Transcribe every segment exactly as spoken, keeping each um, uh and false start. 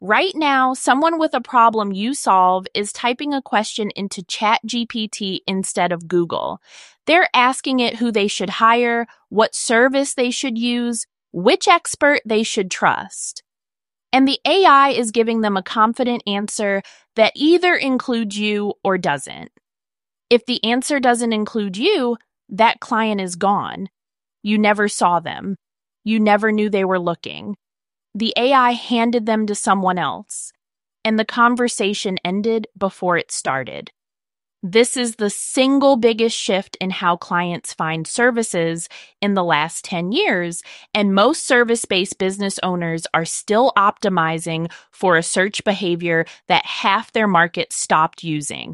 Right now, someone with a problem you solve is typing a question into ChatGPT instead of Google. They're asking it who they should hire, what service they should use, which expert they should trust. And the A I is giving them a confident answer that either includes you or doesn't. If the answer doesn't include you, that client is gone. You never saw them. You never knew they were looking. The A I handed them to someone else, and the conversation ended before it started. This is the single biggest shift in how clients find services in the last ten years, and most service-based business owners are still optimizing for a search behavior that half their market stopped using.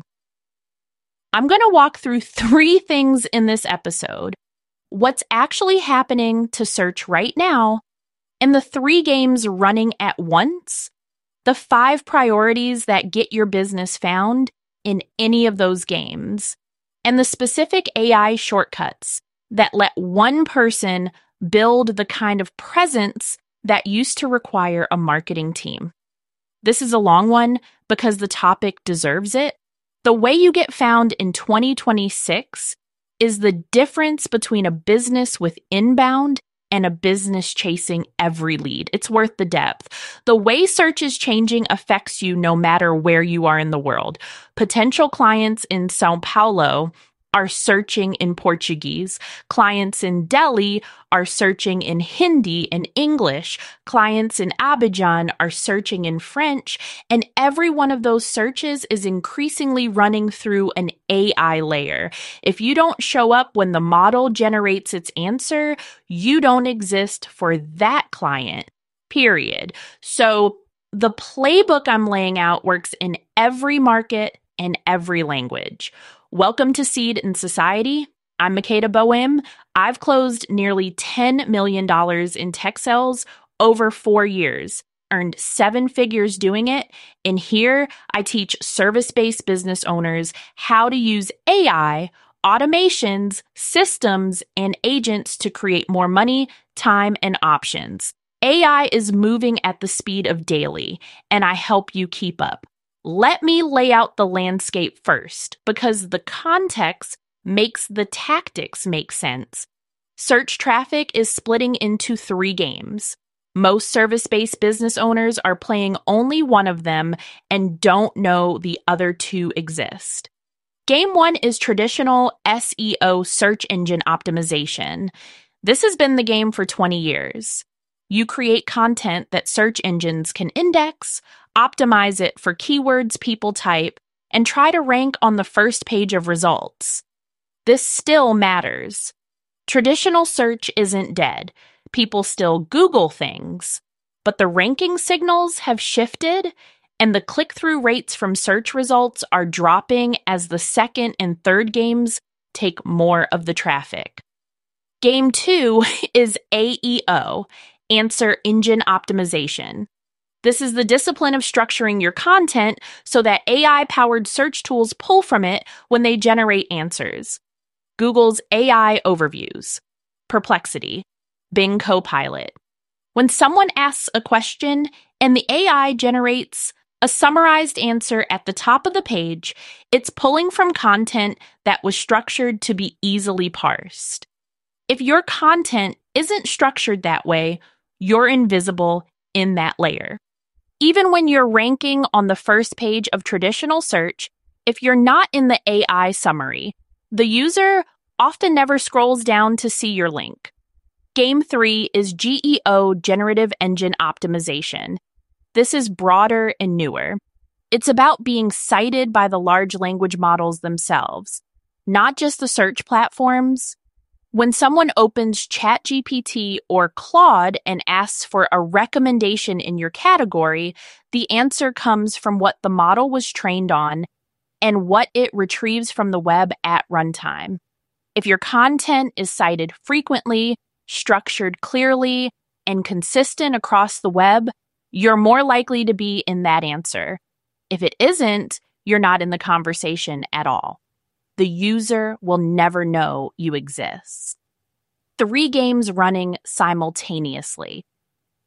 I'm going to walk through three things in this episode: what's actually happening to search right now, and the three games running at once, the five priorities that get your business found in any of those games, and the specific A I shortcuts that let one person build the kind of presence that used to require a marketing team. This is a long one because the topic deserves it. The way you get found in twenty twenty-six is the difference between a business with inbound and a business chasing every lead. It's worth the depth. The way search is changing affects you no matter where you are in the world. Potential clients in Sao Paulo are searching in Portuguese. Clients in Delhi are searching in Hindi and English. Clients in Abidjan are searching in French. And every one of those searches is increasingly running through an A I layer. If you don't show up when the model generates its answer, you don't exist for that client, period. So the playbook I'm laying out works in every market and every language. Welcome to Seed in Society. I'm Makeda Boehm. I've closed nearly ten million dollars in tech sales over four years, earned seven figures doing it, and here I teach service-based business owners how to use A I, automations, systems, and agents to create more money, time, and options. A I is moving at the speed of daily, and I help you keep up. Let me lay out the landscape first, because the context makes the tactics make sense. Search traffic is splitting into three games. Most service-based business owners are playing only one of them and don't know the other two exist. Game one is traditional S E O search engine optimization. This has been the game for twenty years. You create content that search engines can index, optimize it for keywords people type, and try to rank on the first page of results. This still matters. Traditional search isn't dead. People still Google things, but the ranking signals have shifted, and the click-through rates from search results are dropping as the second and third games take more of the traffic. Game two is A E O, Answer Engine Optimization. This is the discipline of structuring your content so that A I-powered search tools pull from it when they generate answers. Google's A I overviews, Perplexity, Bing Copilot. When someone asks a question and the A I generates a summarized answer at the top of the page, it's pulling from content that was structured to be easily parsed. If your content isn't structured that way, you're invisible in that layer. Even when you're ranking on the first page of traditional search, if you're not in the A I summary, the user often never scrolls down to see your link. Game three is G E O, Generative Engine Optimization. This is broader and newer. It's about being cited by the large language models themselves, not just the search platforms. When someone opens ChatGPT or Claude and asks for a recommendation in your category, the answer comes from what the model was trained on and what it retrieves from the web at runtime. If your content is cited frequently, structured clearly, and consistent across the web, you're more likely to be in that answer. If it isn't, you're not in the conversation at all. The user will never know you exist. Three games running simultaneously.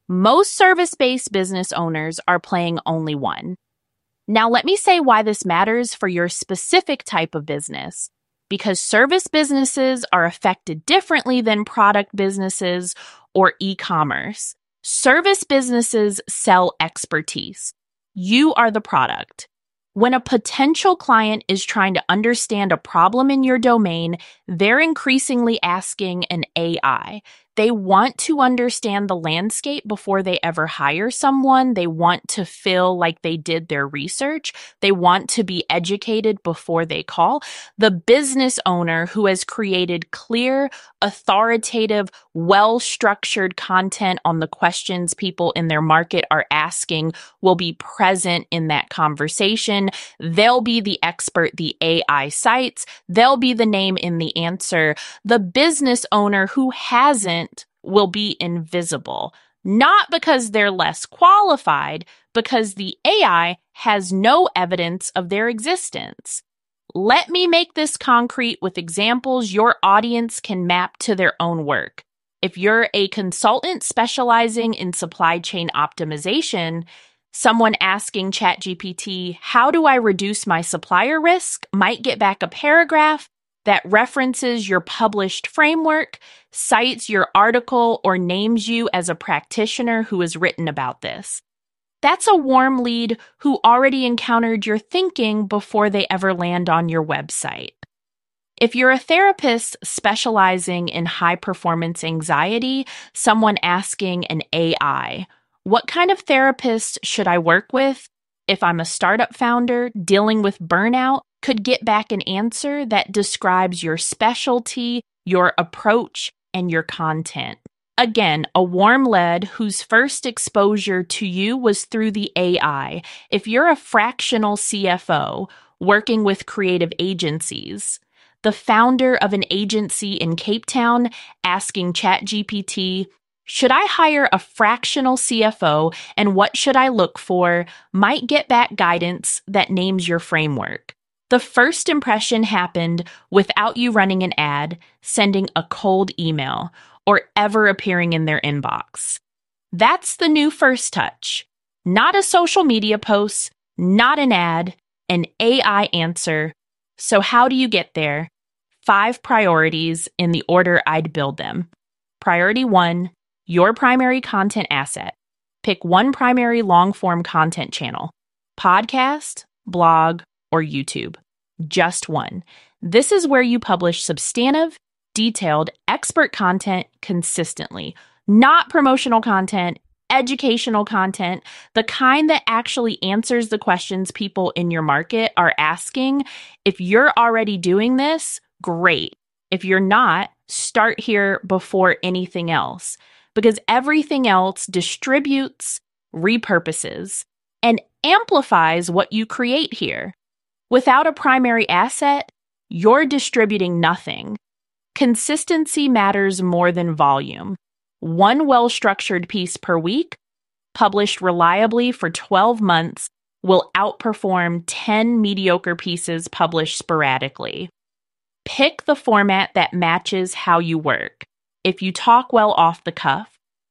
Most service-based business owners are playing only one. Now, let me say why this matters for your specific type of business. Because service businesses are affected differently than product businesses or e-commerce. Service businesses sell expertise. You are the product. When a potential client is trying to understand a problem in your domain, they're increasingly asking an A I. They want to understand the landscape before they ever hire someone. They want to feel like they did their research. They want to be educated before they call. The business owner who has created clear, authoritative, well-structured content on the questions people in their market are asking will be present in that conversation. They'll be the expert the A I cites. They'll be the name in the answer. The business owner who hasn't will be invisible, not because they're less qualified, because the A I has no evidence of their existence. Let me make this concrete with examples your audience can map to their own work. If you're a consultant specializing in supply chain optimization, someone asking ChatGPT, how do I reduce my supplier risk, might get back a paragraph that references your published framework, cites your article, or names you as a practitioner who has written about this. That's a warm lead who already encountered your thinking before they ever land on your website. If you're a therapist specializing in high-performance anxiety, someone asking an A I, what kind of therapist should I work with? If I'm a startup founder dealing with burnout, could get back an answer that describes your specialty, your approach, and your content. Again, a warm lead whose first exposure to you was through the A I. If you're a fractional C F O working with creative agencies, the founder of an agency in Cape Town asking ChatGPT, should I hire a fractional C F O and what should I look for, might get back guidance that names your framework. The first impression happened without you running an ad, sending a cold email, or ever appearing in their inbox. That's the new first touch. Not a social media post, not an ad, an A I answer. So how do you get there? Five priorities in the order I'd build them. Priority one, your primary content asset. Pick one primary long-form content channel, podcast, blog, or YouTube. Just one. This is where you publish substantive, detailed, expert content consistently, not promotional content, educational content, the kind that actually answers the questions people in your market are asking. If you're already doing this, great. If you're not, start here before anything else, because everything else distributes, repurposes, and amplifies what you create here. Without a primary asset, you're distributing nothing. Consistency matters more than volume. One well-structured piece per week, published reliably for twelve months, will outperform ten mediocre pieces published sporadically. Pick the format that matches how you work. If you talk well off the cuff,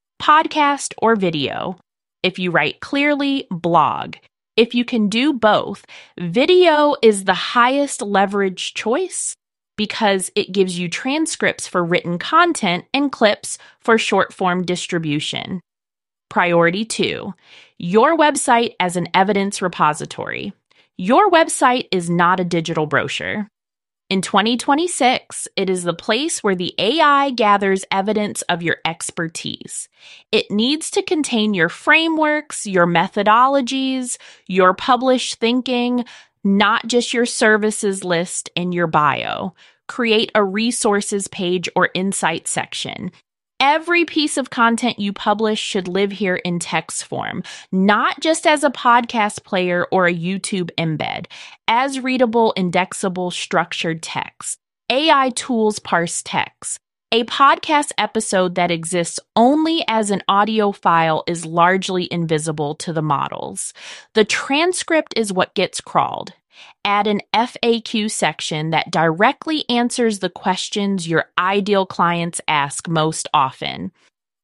podcast or video. If you write clearly, blog. If you can do both, video is the highest leverage choice because it gives you transcripts for written content and clips for short-form distribution. Priority two, your website as an evidence repository. Your website is not a digital brochure. In twenty twenty-six, it is the place where the A I gathers evidence of your expertise. It needs to contain your frameworks, your methodologies, your published thinking, not just your services list and your bio. Create a resources page or insight section. Every piece of content you publish should live here in text form, not just as a podcast player or a YouTube embed, as readable, indexable, structured text. A I tools parse text. A podcast episode that exists only as an audio file is largely invisible to the models. The transcript is what gets crawled. Add an F A Q section that directly answers the questions your ideal clients ask most often.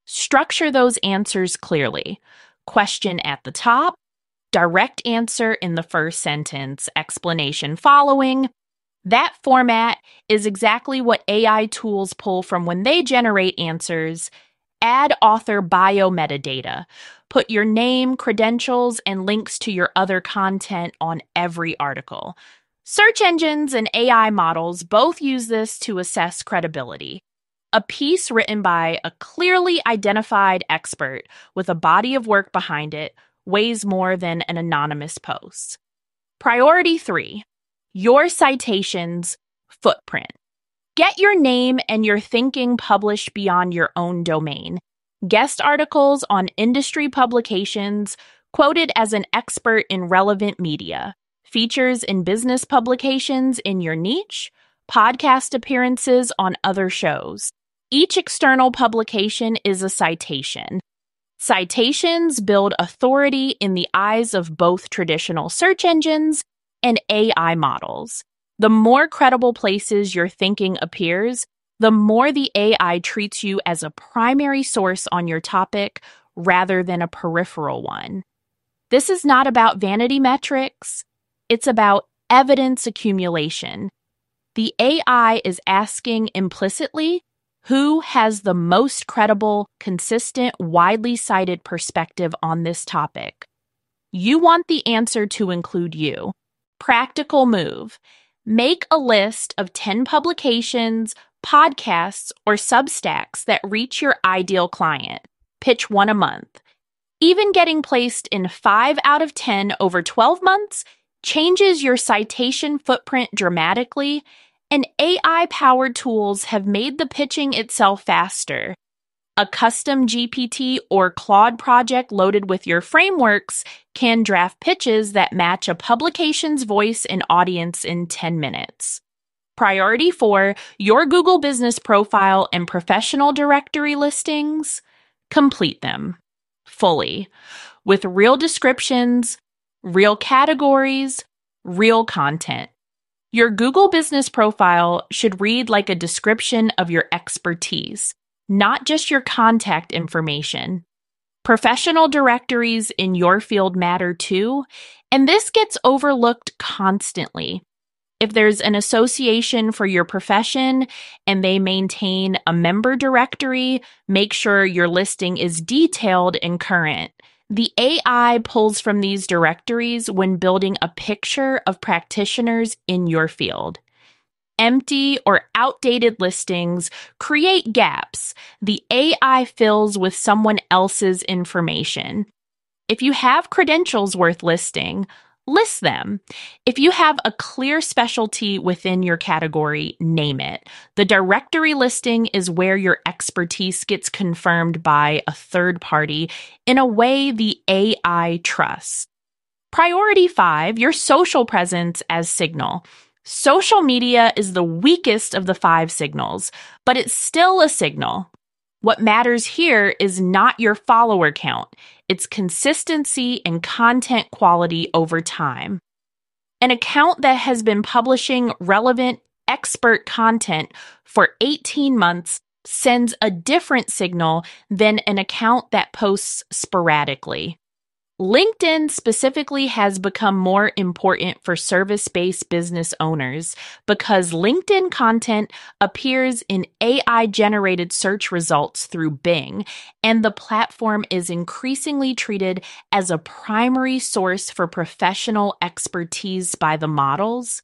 Structure those answers clearly. Question at the top, direct answer in the first sentence, explanation following. That format is exactly what A I tools pull from when they generate answers. Add author bio metadata. Put your name, credentials, and links to your other content on every article. Search engines and A I models both use this to assess credibility. A piece written by a clearly identified expert with a body of work behind it weighs more than an anonymous post. Priority three, your citations footprint. Get your name and your thinking published beyond your own domain. Guest articles on industry publications, quoted as an expert in relevant media, features in business publications in your niche, podcast appearances on other shows. Each external publication is a citation. Citations build authority in the eyes of both traditional search engines and A I models. The more credible places your thinking appears, the more the A I treats you as a primary source on your topic rather than a peripheral one. This is not about vanity metrics. It's about evidence accumulation. The A I is asking implicitly, who has the most credible, consistent, widely cited perspective on this topic? You want the answer to include you. Practical move. Make a list of ten publications, podcasts, or Substacks that reach your ideal client. Pitch one a month. Even getting placed in five out of ten over twelve months changes your citation footprint dramatically, and A I-powered tools have made the pitching itself faster. A custom G P T or Claude project loaded with your frameworks can draft pitches that match a publication's voice and audience in ten minutes. Priority four, your Google business profile and professional directory listings. Complete them fully with real descriptions, real categories, real content. Your Google business profile should read like a description of your expertise, not just your contact information. Professional directories in your field matter too, and this gets overlooked constantly. If there's an association for your profession and they maintain a member directory, make sure your listing is detailed and current. The A I pulls from these directories when building a picture of practitioners in your field. Empty or outdated listings create gaps the A I fills with someone else's information. If you have credentials worth listing, list them. If you have a clear specialty within your category, name it. The directory listing is where your expertise gets confirmed by a third party in a way the A I trusts. Priority five, your social presence as signal. Social media is the weakest of the five signals, but it's still a signal. What matters here is not your follower count. It's consistency and content quality over time. An account that has been publishing relevant, expert content for eighteen months sends a different signal than an account that posts sporadically. LinkedIn specifically has become more important for service-based business owners because LinkedIn content appears in A I-generated search results through Bing, and the platform is increasingly treated as a primary source for professional expertise by the models.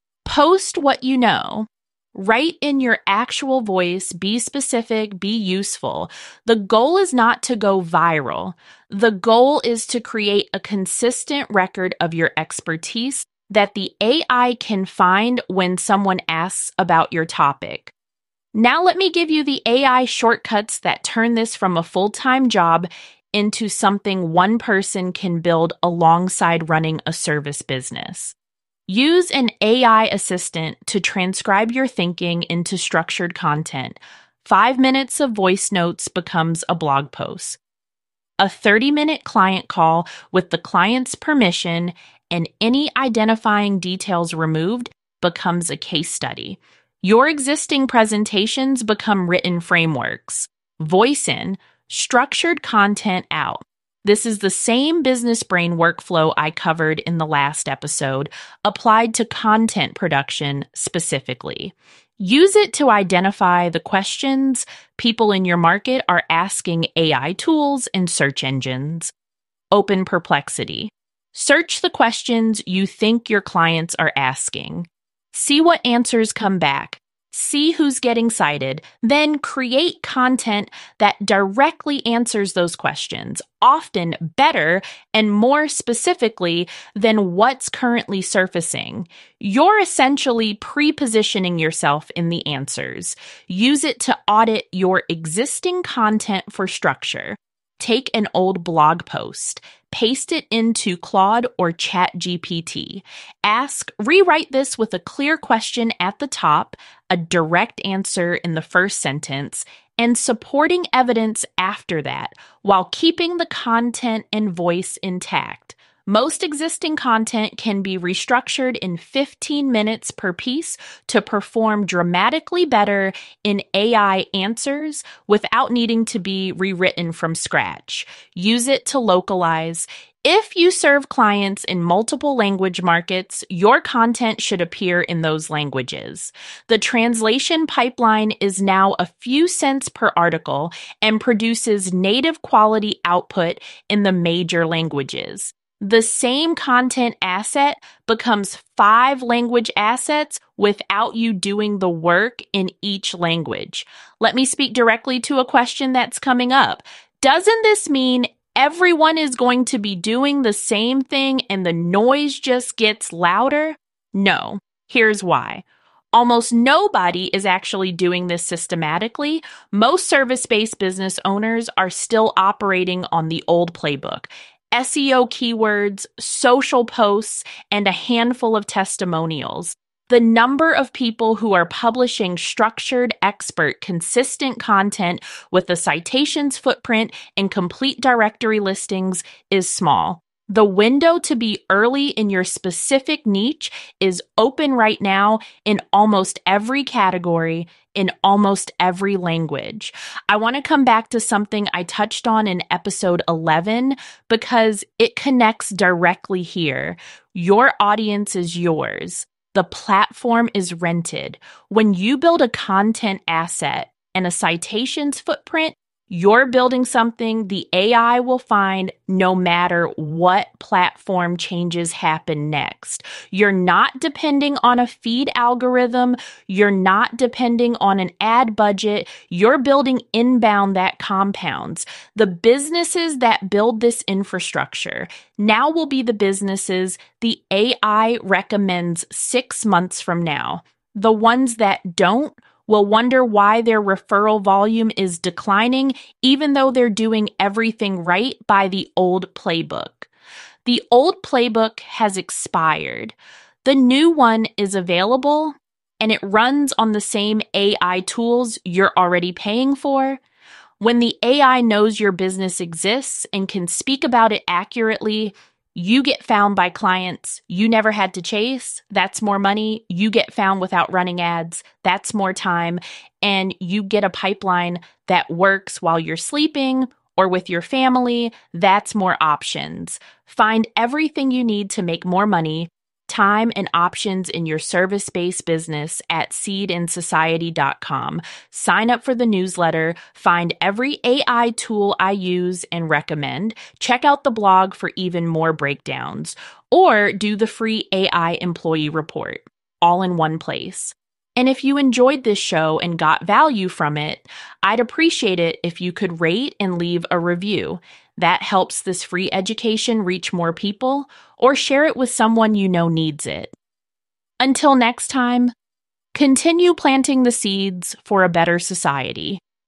Post what you know. Write in your actual voice, be specific, be useful. The goal is not to go viral. The goal is to create a consistent record of your expertise that the A I can find when someone asks about your topic. Now let me give you the A I shortcuts that turn this from a full-time job into something one person can build alongside running a service business. Use an A I assistant to transcribe your thinking into structured content. Five minutes of voice notes becomes a blog post. A thirty-minute client call with the client's permission and any identifying details removed becomes a case study. Your existing presentations become written frameworks. Voice in, Structured content out. This is the same business brain workflow I covered in the last episode, applied to content production specifically. Use it to identify the questions people in your market are asking A I tools and search engines. Open Perplexity. Search the questions you think your clients are asking. See what answers come back. See who's getting cited, then create content that directly answers those questions, often better and more specifically than what's currently surfacing. You're essentially pre-positioning yourself in the answers. Use it to audit your existing content for structure. Take an old blog post, paste it into Claude or ChatGPT. Ask, rewrite this with a clear question at the top, a direct answer in the first sentence, and supporting evidence after that, while keeping the content and voice intact. Most existing content can be restructured in fifteen minutes per piece to perform dramatically better in A I answers without needing to be rewritten from scratch. Use it to localize. If you serve clients in multiple language markets, your content should appear in those languages. The translation pipeline is now a few cents per article and produces native quality output in the major languages. The same content asset becomes five language assets without you doing the work in each language. Let me speak directly to a question that's coming up. Doesn't this mean everyone is going to be doing the same thing and the noise just gets louder? No. Here's why. Almost nobody is actually doing this systematically. Most service-based business owners are still operating on the old playbook. S E O keywords, social posts, and a handful of testimonials. The number of people who are publishing structured, expert, consistent content with a citations footprint and complete directory listings is small. The window to be early in your specific niche is open right now in almost every category, in almost every language. I want to come back to something I touched on in episode eleven because it connects directly here. Your audience is yours. The platform is rented. When you build a content asset and a citations footprint, you're building something the A I will find no matter what platform changes happen next. You're not depending on a feed algorithm. You're not depending on an ad budget. You're building inbound that compounds. The businesses that build this infrastructure now will be the businesses the A I recommends six months from now. The ones that don't will wonder why their referral volume is declining, even though they're doing everything right by the old playbook. The old playbook has expired. The new one is available, and it runs on the same A I tools you're already paying for. When the A I knows your business exists and can speak about it accurately, you get found by clients you never had to chase. That's more money. You get found without running ads. That's more time. And you get a pipeline that works while you're sleeping or with your family. That's more options. Find everything you need to make more money, time, and options in your service-based business at seed in society dot com. Sign up for the newsletter, find every A I tool I use and recommend, check out the blog for even more breakdowns, or do the free A I employee report, all in one place. And if you enjoyed this show and got value from it, I'd appreciate it if you could rate and leave a review. That helps this free education reach more people, or share it with someone you know needs it. Until next time, continue planting the seeds for a better society.